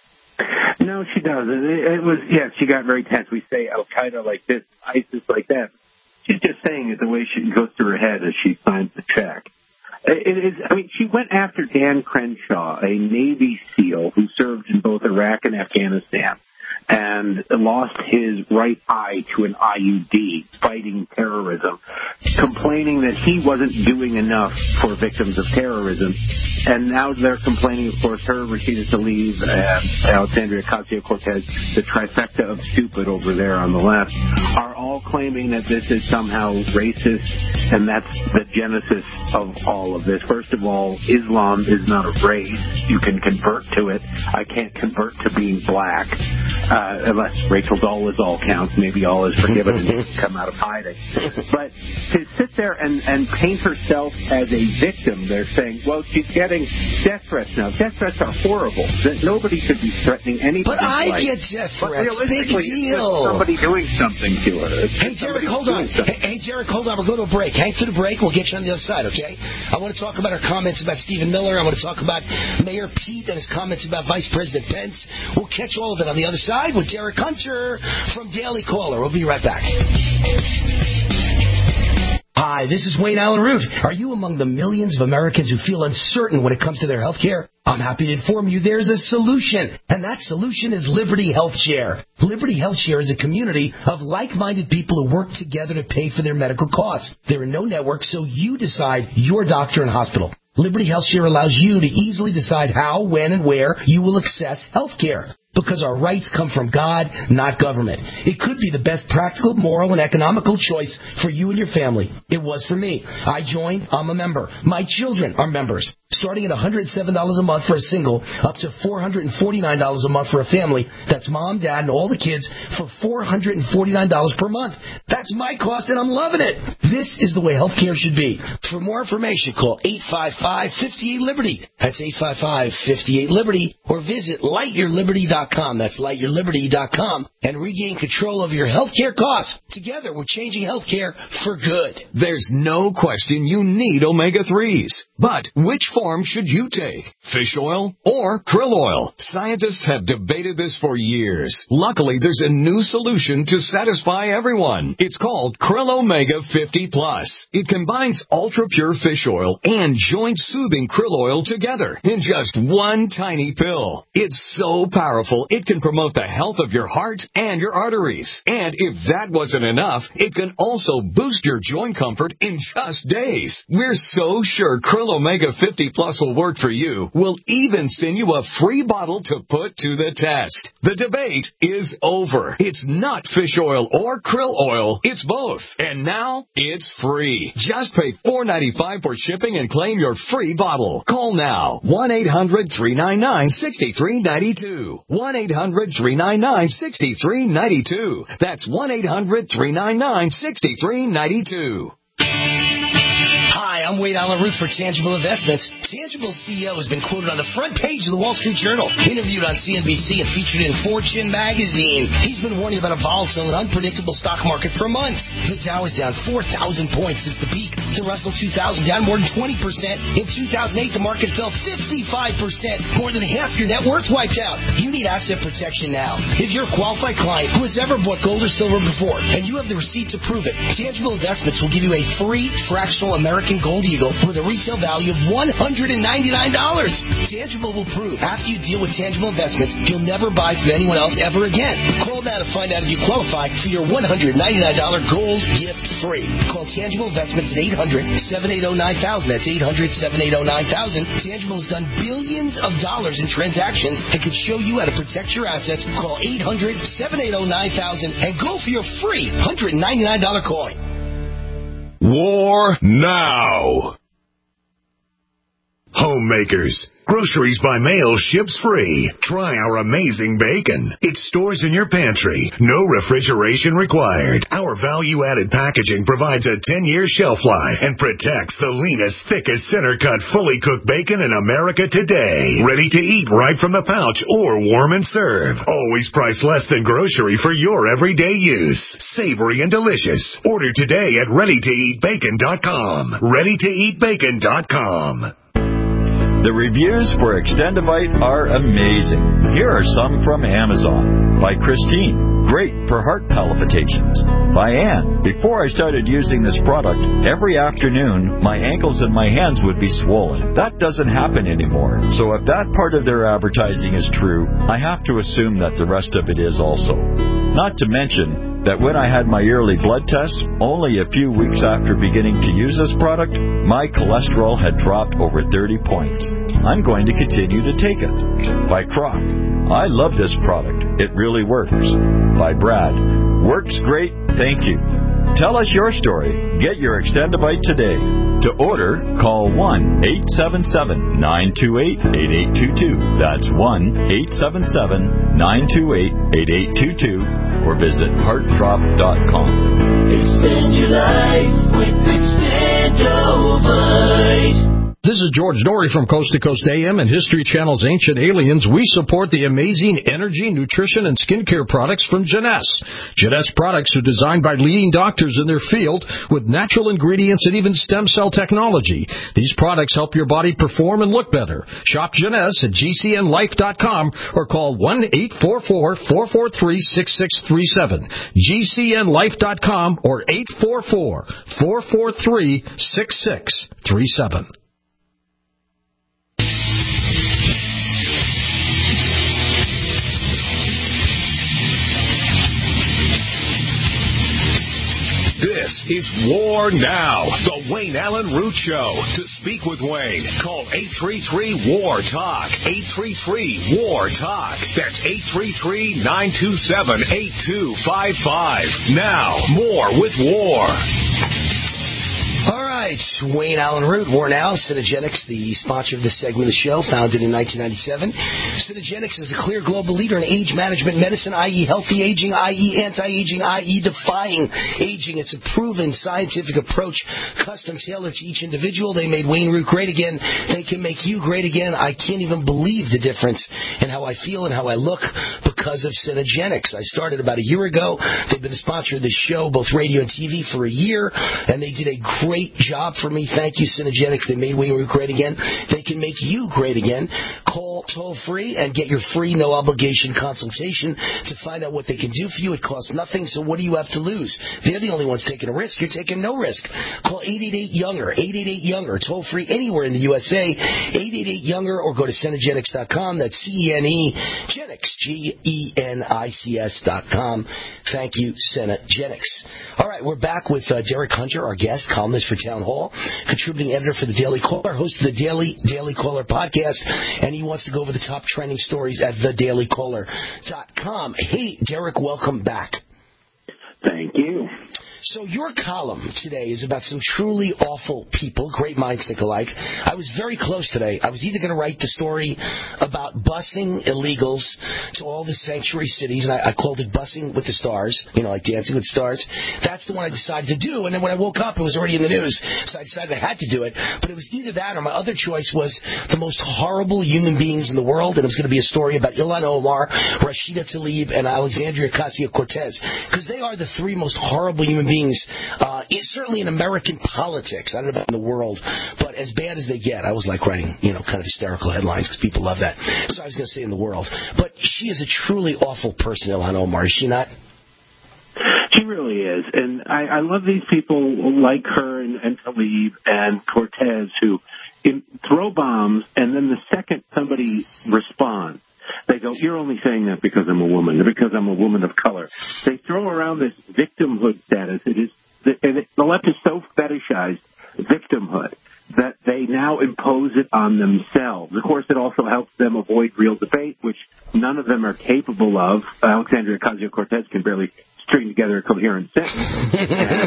No, she doesn't. It, it was, yes, she got very tense. We say Al-Qaeda like this, ISIS like that. She's just saying it the way she goes through her head as she signs the check. It is, I mean, she went after Dan Crenshaw, a Navy SEAL who served in both Iraq and Afghanistan, and lost his right eye to an I U D fighting terrorism, complaining that he wasn't doing enough for victims of terrorism. And now they're complaining, of course, her, Rashida Tlaib, and Alexandria Ocasio-Cortez, the trifecta of stupid over there on the left, are all claiming that this is somehow racist, and that's the genesis of all of this. First of all, Islam is not a race. You can convert to it. I can't convert to being black. Uh, unless Rachel Dolezal counts, maybe all is forgiven and come out of hiding. But to sit there and, and paint herself as a victim, they're saying, well, she's getting death threats now. Death threats are horrible. That nobody should be threatening anybody. But I life. get death But threats. Big deal. Somebody doing something to her. It's Hey, Derek, hold on. Hey, hey, Derek, hold on. We'll go to a break. Hang to the break. We'll get you on the other side, okay? I want to talk about her comments about Stephen Miller. I want to talk about Mayor Pete and his comments about Vice President Pence. We'll catch all of it on the other side with Derek Hunter from Daily Caller. We'll be right back. Hi, this is Wayne Allen Root. Are you among the millions of Americans who feel uncertain when it comes to their health care? I'm happy to inform you there's a solution, and that solution is Liberty Health Share. Liberty Health Share is a community of like-minded people who work together to pay for their medical costs. There are no networks, so you decide your doctor and hospital. Liberty Health Share allows you to easily decide how, when, and where you will access health care. Because our rights come from God, not government. It could be the best practical, moral, and economical choice for you and your family. It was for me. I joined. I'm a member. My children are members. Starting at one hundred seven dollars a month for a single, up to four hundred forty-nine dollars a month for a family. That's mom, dad, and all the kids for four hundred forty-nine dollars per month. That's my cost, and I'm loving it. This is the way health care should be. For more information, call eight five five, five eight, Liberty. That's eight five five, five eight, Liberty. Or visit light your liberty dot com. That's light your liberty dot com. And regain control of your health care costs. Together, we're changing health care for good. There's no question you need omega threes. But which form should you take? Fish oil or krill oil? Scientists have debated this for years. Luckily, there's a new solution to satisfy everyone. It's called Krill Omega fifty plus. It combines ultra-pure fish oil and joint-soothing krill oil together in just one tiny pill. It's so powerful, it can promote the health of your heart and your arteries. And if that wasn't enough, it can also boost your joint comfort in just days. We're so sure Krill Omega fifty plus will work for you. We'll even send you a free bottle to put to the test. The debate is over. It's not fish oil or krill oil. It's both. And now it's free. Just pay four dollars and ninety-five cents for shipping and claim your free bottle. Call now. one eight hundred, three nine nine, six three nine two. one eight hundred, three nine nine, six three nine two. That's one eight hundred, three nine nine, six three nine two. Hi, I'm Wade Allen Root for Tangible Investments. Tangible C E O has been quoted on the front page of the Wall Street Journal, interviewed on C N B C, and featured in Fortune magazine. He's been warning about a volatile and unpredictable stock market for months. The Dow is down four thousand points since the peak. The Russell two thousand down more than twenty percent. In two thousand eight, the market fell fifty-five percent. More than half your net worth wiped out. You need asset protection now. If you're a qualified client who has ever bought gold or silver before, and you have the receipts to prove it, Tangible Investments will give you a free fractional American Gold Eagle with a retail value of one hundred ninety-nine dollars. Tangible will prove after you deal with Tangible Investments, you'll never buy from anyone else ever again. Call now to find out if you qualify for your one hundred ninety-nine dollars gold gift free. Call Tangible Investments at eight hundred, seven eight zero, nine thousand. That's eight hundred, seven eight zero, nine thousand. Tangible has done billions of dollars in transactions and can show you how to protect your assets. Call eight hundred, seven eight zero, nine thousand and go for your free one hundred ninety-nine dollars coin. War now. Homemakers. Groceries by mail ships free. Try our amazing bacon. It stores in your pantry. No refrigeration required. Our value-added packaging provides a ten-year shelf life and protects the leanest, thickest, center-cut, fully cooked bacon in America today. Ready to eat right from the pouch or warm and serve. Always priced less than grocery for your everyday use. Savory and delicious. Order today at ready to eat bacon dot com. ready to eat bacon dot com. The reviews for Extendivite are amazing. Here are some from Amazon. By Christine. Great for heart palpitations. By Ann. Before I started using this product, every afternoon, my ankles and my hands would be swollen. That doesn't happen anymore. So if that part of their advertising is true, I have to assume that the rest of it is also. Not to mention that when I had my yearly blood test, only a few weeks after beginning to use this product, my cholesterol had dropped over thirty points. I'm going to continue to take it. By Croc. I love this product. It really works. By Brad. Works great. Thank you. Tell us your story. Get your Extendivite today. To order, call one eight seven seven, nine two eight, eight eight two two. That's one eight seven seven, nine two eight, eight eight two two. Or visit heart drop dot com. Extend your life with Extendovite. This is George Dory from Coast to Coast A M and History Channel's Ancient Aliens. We support the amazing energy, nutrition, and skincare products from Jeunesse. Jeunesse products are designed by leading doctors in their field with natural ingredients and even stem cell technology. These products help your body perform and look better. Shop Jeunesse at G C N life dot com or call one eight four four, four four three, six six three seven. G C N life dot com or eight four four, four four three, six six three seven. This is War Now, the Wayne Allen Root Show. To speak with Wayne, call eight three three, W A R, TALK, eight three three, W A R, TALK. That's eight three three, nine two seven, eight two five five. Now, more with War. All right, Wayne Allen Root, War Now, Cinegenics, the sponsor of this segment of the show, founded in nineteen ninety-seven. Cinegenics is the clear global leader in age management medicine, that is healthy aging, that is anti-aging, that is defying aging. It's a proven scientific approach, custom tailored to each individual. They made Wayne Root great again. They can make you great again. I can't even believe the difference in how I feel and how I look because of Cinegenics. I started about a year ago. They've been a sponsor of this show, both radio and T V, for a year, and they did a great Great job for me. Thank you, Cinegenics. They made Wayne Root great again. They can make you great again. Call toll free and get your free, no obligation consultation to find out what they can do for you. It costs nothing, so what do you have to lose? They're the only ones taking a risk. You're taking no risk. Call eight eight eight, younger, eight eight eight, younger, toll free anywhere in the U S A, eight eight eight, younger, or go to Cinegenics dot com. That's C E N E, Genics, G E N I C S dot com. Thank you, Cinegenics. All right, we're back with uh, Derek Hunter, our guest, columnist for Town Hall, contributing editor for the Daily Caller, host of the Daily Daily Caller podcast, and he wants to go over the top trending stories at the daily caller dot com. Hey, Derek, welcome back. Thank you. So your column today is about some truly awful people. Great minds think alike. I was very close today. I was either going to write the story about busing illegals to all the sanctuary cities, and I, I called it Busing with the Stars, you know, like Dancing with Stars. That's the one I decided to do, and then when I woke up, it was already in the news, so I decided I had to do it. But it was either that or my other choice was the most horrible human beings in the world, and it was going to be a story about Ilhan Omar, Rashida Tlaib, and Alexandria Ocasio-Cortez, because they are the three most horrible human beings Beings, uh, is certainly in American politics. I don't know about in the world, but as bad as they get. I was like writing, you know, kind of hysterical headlines because people love that. So I was going to say in the world. But she is a truly awful person, Ilhan Omar, is she not? She really is, and I, I love these people like her and, and Tlaib and Cortez who in, throw bombs, and then the second somebody responds, they go, you're only saying that because I'm a woman, or because I'm a woman of color. They throw around this victimhood status. It is, and it, the left is so fetishized victimhood that they now impose it on themselves. Of course, it also helps them avoid real debate, which none of them are capable of. Alexandria Ocasio-Cortez can barely string together a coherent sentence.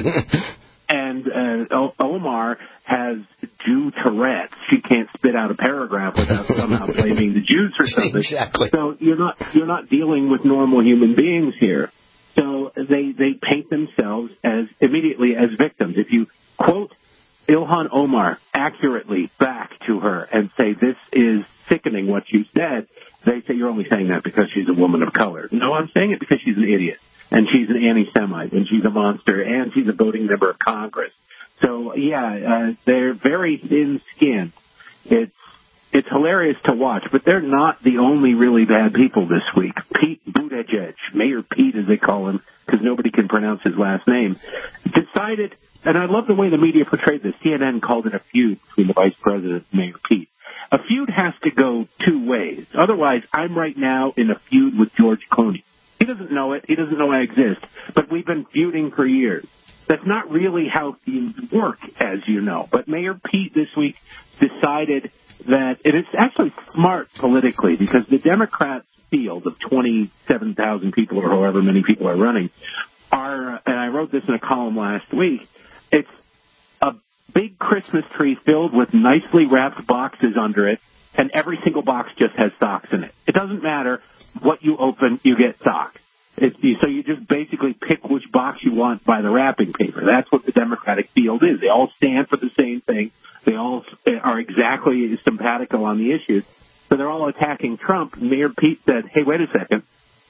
and and uh, Omar has Jew Tourette's. She can't spit out a paragraph without somehow blaming the Jews for something. Exactly. So you're not you're not dealing with normal human beings here. So they they paint themselves as immediately as victims. If you quote Ilhan Omar accurately back to her and say, this is sickening what you said, they say you're only saying that because she's a woman of color. No, I'm saying it because she's an idiot, and she's an anti-Semite, and she's a monster, and she's a voting member of Congress. So, yeah, uh, they're very thin-skinned. It's it's hilarious to watch, but they're not the only really bad people this week. Pete Buttigieg, Mayor Pete as they call him, because nobody can pronounce his last name, decided, and I love the way the media portrayed this. C N N called it a feud between the vice president and Mayor Pete. A feud has to go two ways. Otherwise, I'm right now in a feud with George Clooney. He doesn't know it. He doesn't know I exist. But we've been feuding for years. That's not really how feuds work, as you know. But Mayor Pete this week decided that, and it's actually smart politically, because the Democrats' field of twenty-seven thousand people or however many people are running are, and I wrote this in a column last week, it's a big Christmas tree filled with nicely wrapped boxes under it, and every single box just has socks in it. It doesn't matter what you open, you get socks. It's, so you just basically pick which box you want by the wrapping paper. That's what the Democratic field is. They all stand for the same thing. They all are exactly simpatico on the issues. So they're all attacking Trump. Mayor Pete said, hey, wait a second.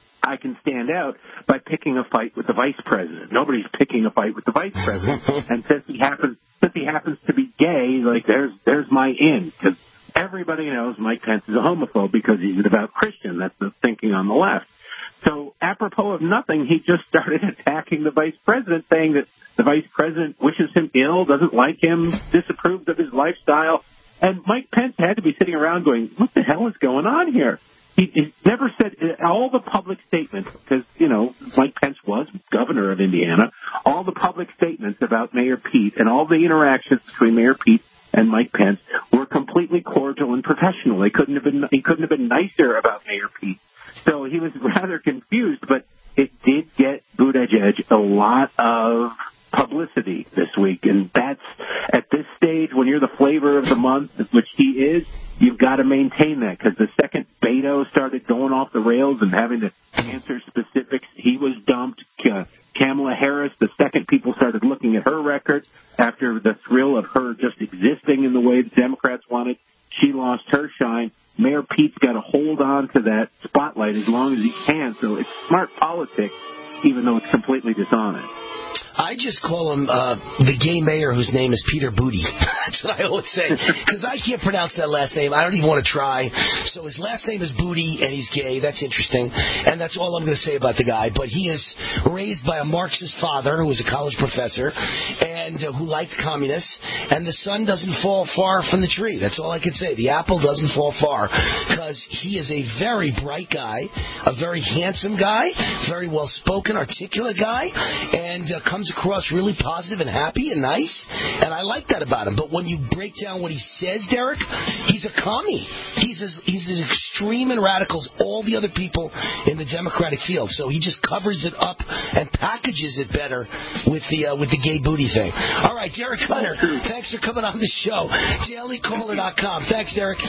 I can stand out by picking a fight with the vice president. Nobody's picking a fight with the vice president. And since he happens, since he happens to be gay, like there's there's my in, because everybody knows Mike Pence is a homophobe because he's a devout Christian. That's the thinking on the left. So apropos of nothing, he just started attacking the vice president, saying that the vice president wishes him ill, doesn't like him, disapproves of his lifestyle. And Mike Pence had to be sitting around going, what the hell is going on here? He, he never said all the public statements, because, you know, Mike Pence was governor of Indiana, all the public statements about Mayor Pete and all the interactions between Mayor Pete and Mike Pence were completely cordial and professional. They couldn't have been, he couldn't have been nicer about Mayor Pete. So he was rather confused, but it did get Buttigieg a lot of publicity this week. And that's, at this stage, when you're the flavor of the month, which he is, you've got to maintain that, because the second Beto started going off the rails and having to answer specifics, he was dumped. Uh, Kamala Harris, the second people started looking at her record after the thrill of her just existing in the way the Democrats wanted, she lost her shine. Mayor Pete's got to hold on to that spotlight as long as he can. So it's smart politics, even though it's completely dishonest. I just call him uh, the gay mayor whose name is Peter Booty. That's what I always say. Because I can't pronounce that last name. I don't even want to try. So his last name is Booty, and he's gay. That's interesting. And that's all I'm going to say about the guy. But he is raised by a Marxist father who was a college professor and uh, who liked communists. And the sun doesn't fall far from the tree. That's all I can say. The apple doesn't fall far. Because he is a very bright guy, a very handsome guy, very well-spoken, articulate guy, and uh, comes across really positive and happy and nice, and I like that about him. But when you break down what he says, Derek, he's a commie. He's as, he's as extreme and radical as all the other people in the Democratic field. So he just covers it up and packages it better with the uh, with the gay booty thing. All right, Derek Hunter, thanks for coming on the show. daily caller dot com. Thanks, Derek.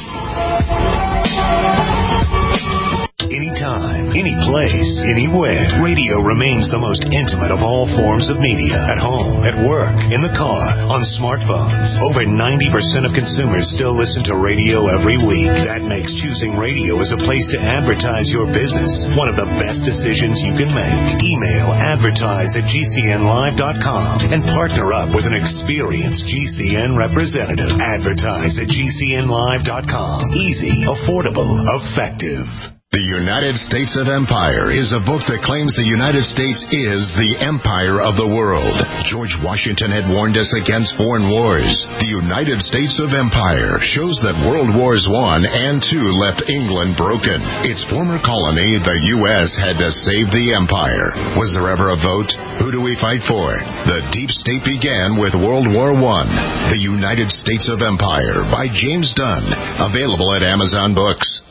Anytime, any place, anywhere. Radio remains the most intimate of all forms of media. At home, at work, in the car, on smartphones. Over ninety percent of consumers still listen to radio every week. That makes choosing radio as a place to advertise your business one of the best decisions you can make. Email advertise at G C N live dot com and partner up with an experienced G C N representative. Advertise at G C N live dot com. Easy, affordable, effective. The United States of Empire is a book that claims the United States is the empire of the world. George Washington had warned us against foreign wars. The United States of Empire shows that World Wars One and Two left England broken. Its former colony, the U S, had to save the empire. Was there ever a vote? Who do we fight for? The deep state began with World War One. The United States of Empire by James Dunn. Available at Amazon Books.